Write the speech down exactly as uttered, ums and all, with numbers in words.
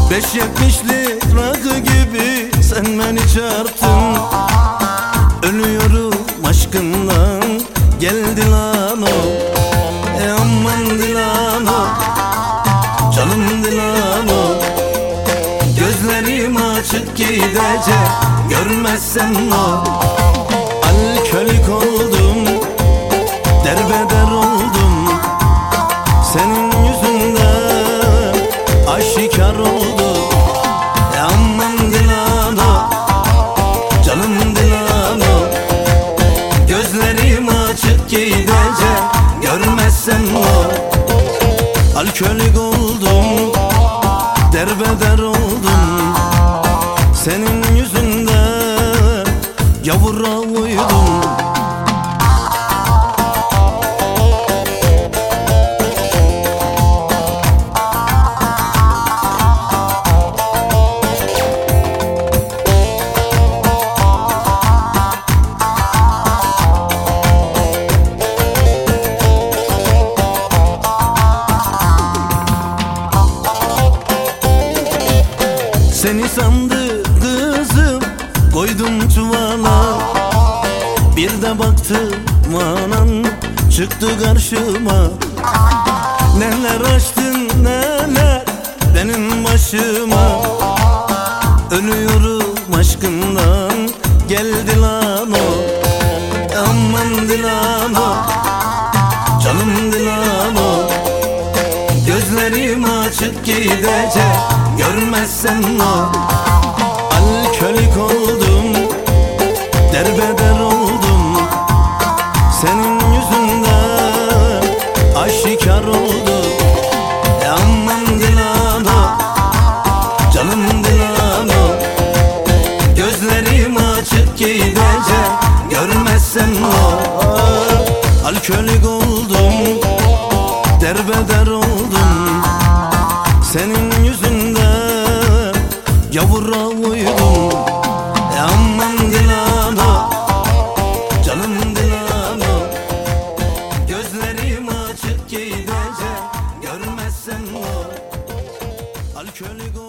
Beş yetmişli rakı gibi sen beni çarptın. Ölüyorum aşkından, gel Dilano. E aman Dilano, canım Dilano. Gözlerim açık gidecek, görmezsen o. Alkolik oldum, derbeder oldum. Senin yüzünden aşikar oldu. E aman Dilano, canım Dilano. Gözlerim açık gidecek, görmezsen o. Alkolik oldum, derbeder oldum. Senin yüzünden gavura uydum. Seni sandı kızım, koydum çuvala. Bir de baktım anan, çıktı karşıma. Neler açtın neler benim başıma. Ölüyorum aşkından, gel Dilano. Aman Dilano, canım Dilano. Gözlerim açık gidecek, görmezsen o. Alkolik oldum, derbeder oldum. Senin yüzünden aşikar oldu. E aman Dilano, canım Dilano. Gözlerim açık gidecek, görmezsen o. Alkolik oldum, derbeder oldum. Senin yüzünden gavura uydum. E aman Dilano, canım Dilano. Gözlerim açık gidecek, görmezsen o. Alkolik oldum.